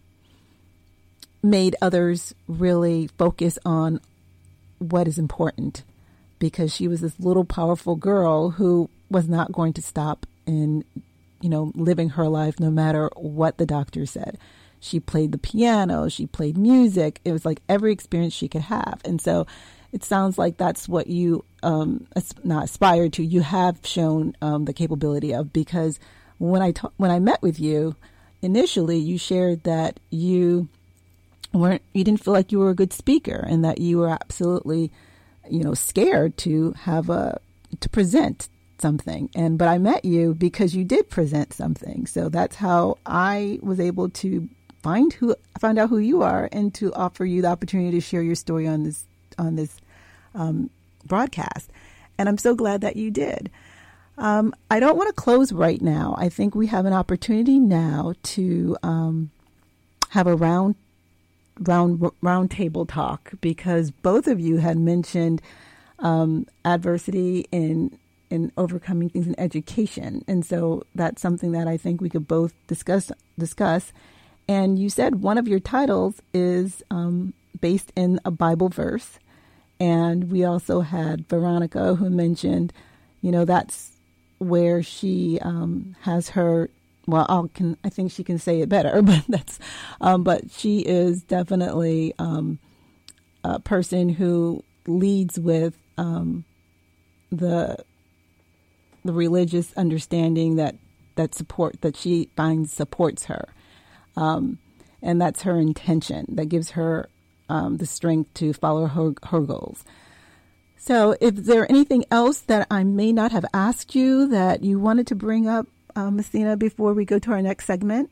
S9: made others really focus on what is important, because she was this little powerful girl who was not going to stop in, you know, living her life no matter what the doctor said. She played the piano, she played music. It was like every experience she could have. And so it sounds like that's what you, um, not aspire to, you have shown um, the capability of, because when I ta- when I met with you initially, you shared that you weren't, you didn't feel like you were a good speaker, and that you were absolutely, you know, scared to have a, to present something. And but I met you because you did present something. So that's how I was able to find who find out who you are, and to offer you the opportunity to share your story on this on this um, broadcast. And I'm so glad that you did. Um, I don't want to close right now. I think we have an opportunity now to um, have a round round round table talk, because both of you had mentioned um, adversity in in overcoming things in education. And so that's something that I think we could both discuss. discuss. And you said one of your titles is um, based in a Bible verse. And we also had Veronica, who mentioned, you know, that's where she um, has her, well, I'll, can, I think she can say it better, but that's, um, but she is definitely um, a person who leads with um, the the religious understanding that that support that she finds supports her, um, and that's her intention that gives her um, the strength to follow her her goals. So, if there anything else that I may not have asked you that you wanted to bring up, uh, Messina, before we go to our next segment?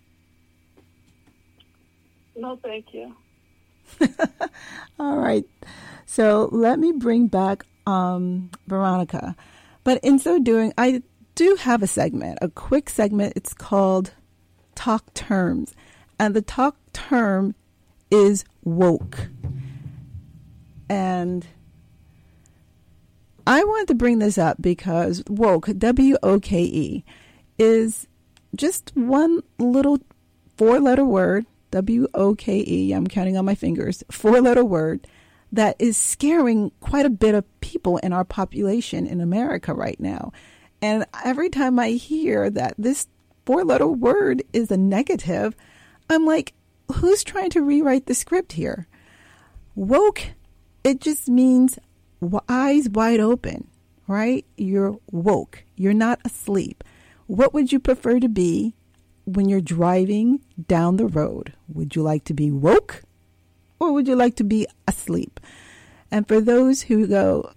S12: No, thank you.
S9: All right. So let me bring back um, Veronica. But in so doing, I do have a segment, a quick segment. It's called Talk Terms. And the talk term is woke. And I wanted to bring this up because woke, W O K E, is just one little four-letter word W O K E, I'm counting on my fingers, four-letter word that is scaring quite a bit of people in our population in America right now. And every time I hear that this four-letter word is a negative, I'm like, who's trying to rewrite the script here? Woke, it just means eyes wide open, right? You're woke. You're not asleep. What would you prefer to be when you're driving down the road? Would you like to be woke or would you like to be asleep? And for those who go,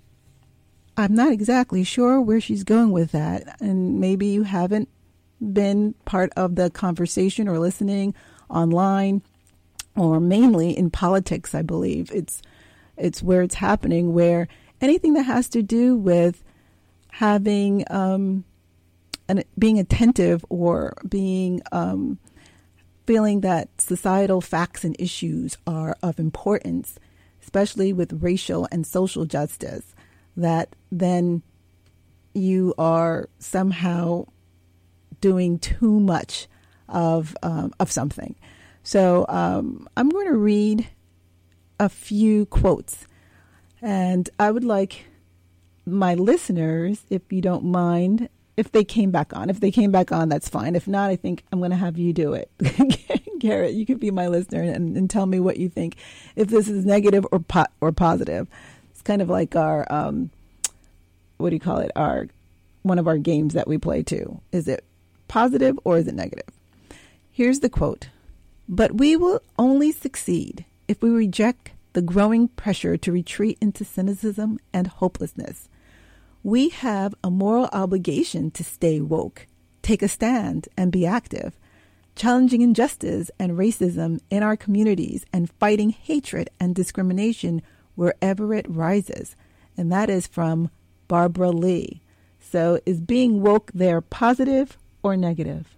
S9: I'm not exactly sure where she's going with that, and maybe you haven't been part of the conversation or listening online, or mainly in politics, I believe. It's it's where it's happening, where anything that has to do with having um, and being attentive or being um, feeling that societal facts and issues are of importance, especially with racial and social justice, that then you are somehow doing too much of um, of something. So um, I'm going to read a few quotes, and I would like my listeners, if you don't mind, if they came back on. If they came back on, that's fine. If not, I think I'm going to have you do it. Garrett, you could be my listener and, and tell me what you think, if this is negative or po- or positive. It's kind of like our, um, what do you call it, our one of our games that we play too. Is it positive or is it negative? Here's the quote. But we will only succeed if we reject the growing pressure to retreat into cynicism and hopelessness. We have a moral obligation to stay woke, take a stand, and be active, challenging injustice and racism in our communities and fighting hatred and discrimination wherever it rises. And that is from Barbara Lee. So is being woke there positive or negative?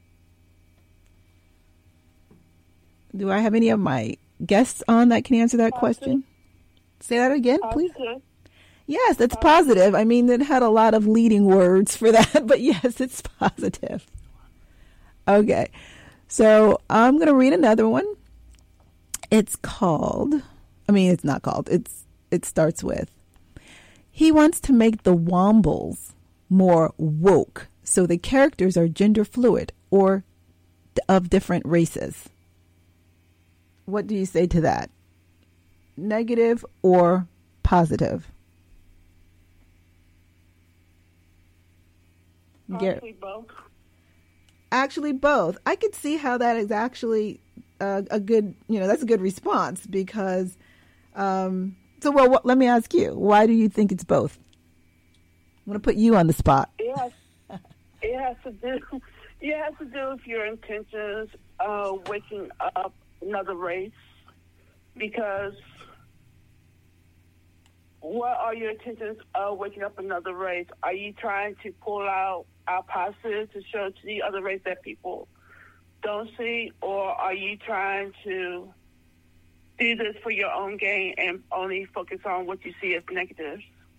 S9: Do I have any of my guests on that can answer that positive question? Say that again, please. Positive. Yes, it's positive. I mean, it had a lot of leading words for that, but yes, it's positive. Okay, so I'm going to read another one. It's called, I mean, it's not called, It's it starts with, he wants to make the Wombles more woke, so the characters are gender fluid or of different races. What do you say to that? Negative or positive?
S12: Actually both.
S9: Actually both. I could see how that is actually a, a good, you know, that's a good response because, um, so well, what, let me ask you, why do you think it's both? I'm going to put you on the spot.
S12: It has, it has to do, it has to do with your intentions of waking up another race, because what are your intentions of waking up another race? Are you trying to pull out our positive to show to the other race that people don't see, or are you trying to do this for your own gain and only focus on what you see as negative?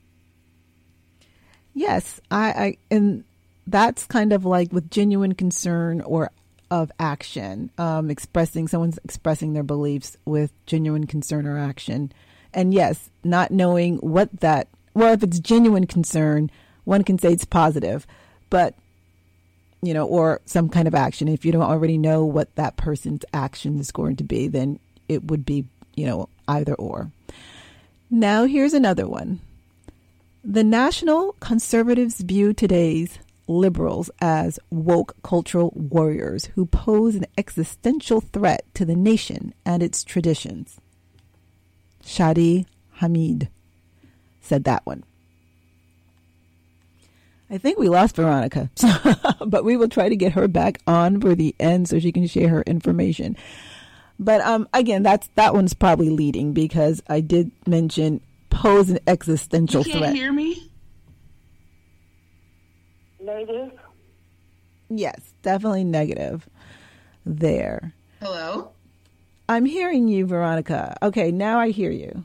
S9: Yes, I, I and that's kind of like with genuine concern or of action, um, expressing someone's expressing their beliefs with genuine concern or action. And yes, not knowing what that, well, if it's genuine concern, one can say it's positive, but, you know, or some kind of action. If you don't already know what that person's action is going to be, then it would be, you know, either or. Now, here's another one. The National Conservatives view today's liberals as woke cultural warriors who pose an existential threat to the nation and its traditions. Shadi Hamid said that one. I think we lost Veronica, but we will try to get her back on for the end so she can share her information. But um, again, that's that one's probably leading because I did mention pose an existential threat.
S11: You can't hear me?
S12: Negative?
S9: Yes, definitely negative there.
S11: Hello?
S9: I'm hearing you, Veronica. Okay, now I hear you.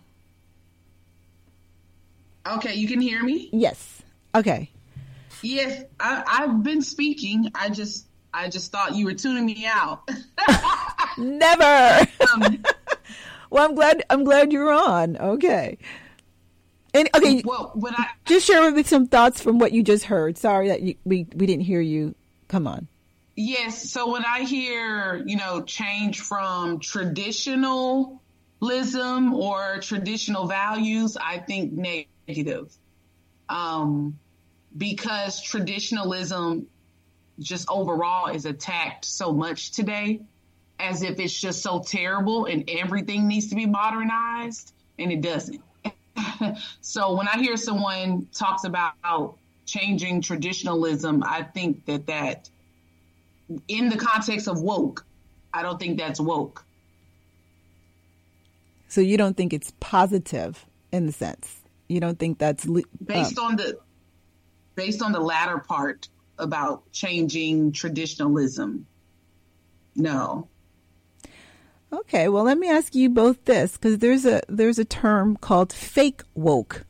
S11: Okay, you can hear me?
S9: Yes. Okay.
S11: Yes, I, I've been speaking. I just I just thought you were tuning me out.
S9: Never. Um, well, I'm glad. I'm glad you're on. Okay. And okay.
S11: Well, when I
S9: just share with me some thoughts from what you just heard. Sorry that you, we we didn't hear you. Come on.
S11: Yes. So when I hear, you know, change from traditionalism or traditional values, I think negative. Um, because traditionalism just overall is attacked so much today, as if it's just so terrible and everything needs to be modernized, and it doesn't. So when I hear someone talks about changing traditionalism, I think that that in the context of woke, I don't think that's woke.
S9: So you don't think it's positive in the sense? You don't think that's um,
S11: based on the based on the latter part about changing traditionalism? No.
S9: Okay, well, let me ask you both this, because there's a there's a term called fake woke.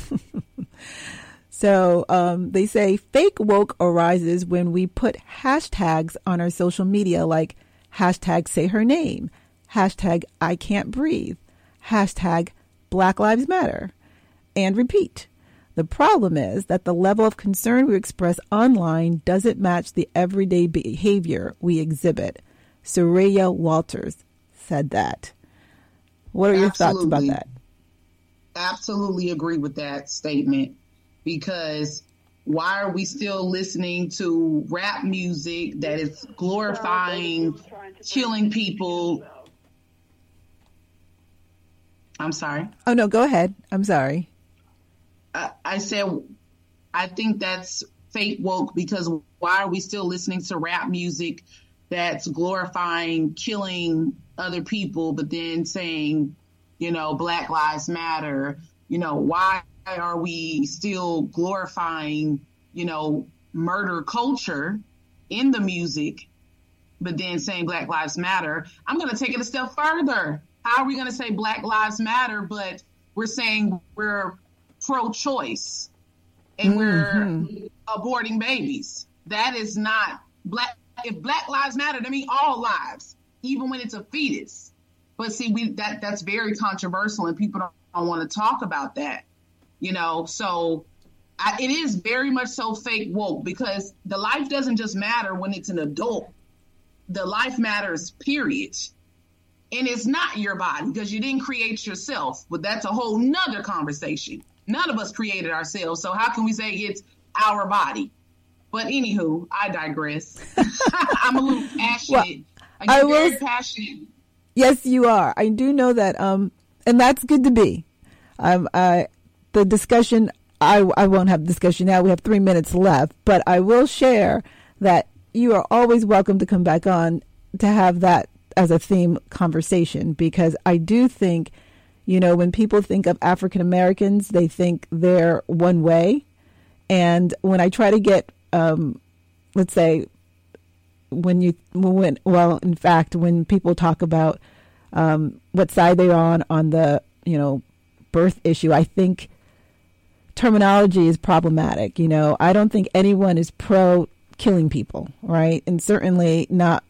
S9: So um, they say fake woke arises when we put hashtags on our social media, like hashtag say her name, hashtag I can't breathe, hashtag Black Lives Matter, and repeat. The problem is that the level of concern we express online doesn't match the everyday behavior we exhibit. Soraya Walters said that. What are your Absolutely. thoughts about that?
S11: Absolutely agree with that statement, because why are we still listening to rap music that is glorifying killing people? I'm sorry.
S9: Oh, no, go ahead. I'm sorry.
S11: I, I said, I think that's fake woke, because why are we still listening to rap music that's glorifying killing other people, but then saying, you know, Black Lives Matter? You know, why are we still glorifying, you know, murder culture in the music, but then saying Black Lives Matter? I'm going to take it a step further. How are we going to say Black Lives Matter, but we're saying we're pro-choice and mm-hmm. we're aborting babies? That is not black. If Black Lives Matter, that means all lives, even when it's a fetus. But see, we that that's very controversial, and people don't, don't want to talk about that. You know, so I, it is very much so fake woke, because the life doesn't just matter when it's an adult. The life matters, period. And it's not your body, because you didn't create yourself. But that's a whole nother conversation. None of us created ourselves. So how can we say it's our body? But anywho, I digress. I'm a little passionate. Well, I get I very will, passionate.
S9: Yes, you are. I do know that. Um, and that's good to be. Um, I, the discussion, I, I won't have discussion now. We have three minutes left. But I will share that you are always welcome to come back on to have that as a theme conversation, because I do think, you know, when people think of African Americans, they think they're one way. And when I try to get, um, let's say, when you, when, well, in fact, when people talk about um, what side they're on, on the, you know, birth issue, I think terminology is problematic. You know, I don't think anyone is pro killing people, right? And certainly not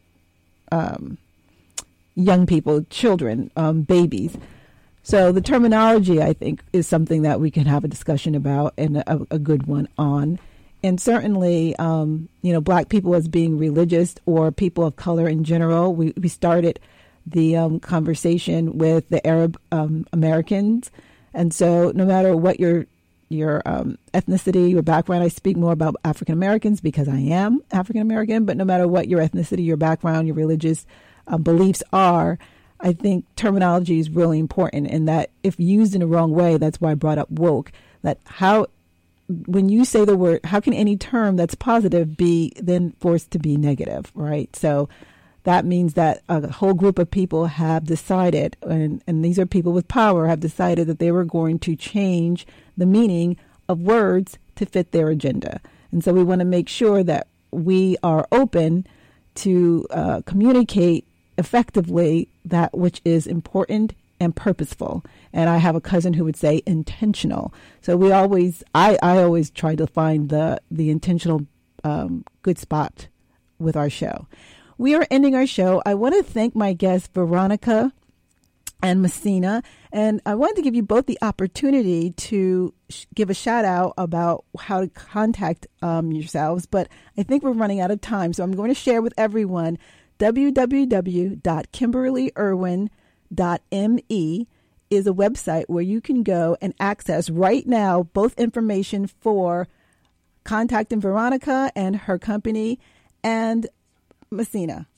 S9: um, young people, children, um, babies. So the terminology, I think, is something that we can have a discussion about, and a, a good one on. And certainly, um, you know, Black people as being religious, or people of color in general. We, we started the um, conversation with the Arab um, Americans. And so no matter what your your um, ethnicity, your background, I speak more about African Americans because I am African American, but no matter what your ethnicity, your background, your religious um, beliefs are, I think terminology is really important, and that if used in the wrong way, that's why I brought up woke, that how, when you say the word, how can any term that's positive be then forced to be negative, right? So that means that a whole group of people have decided, and, and these are people with power, have decided that they were going to change the meaning of words to fit their agenda. And so we want to make sure that we are open to uh, communicate effectively that which is important and purposeful. And I have a cousin who would say intentional. So we always, I, I always try to find the, the intentional um, good spot with our show. we are ending our show. I want to thank my guests, Veronica and Messina, and I wanted to give you both the opportunity to sh- give a shout out about how to contact um, yourselves, but I think we're running out of time, so I'm going to share with everyone w w w dot kimberly irwin dot m e is a website where you can go and access right now both information for contacting Veronica and her company and Messina.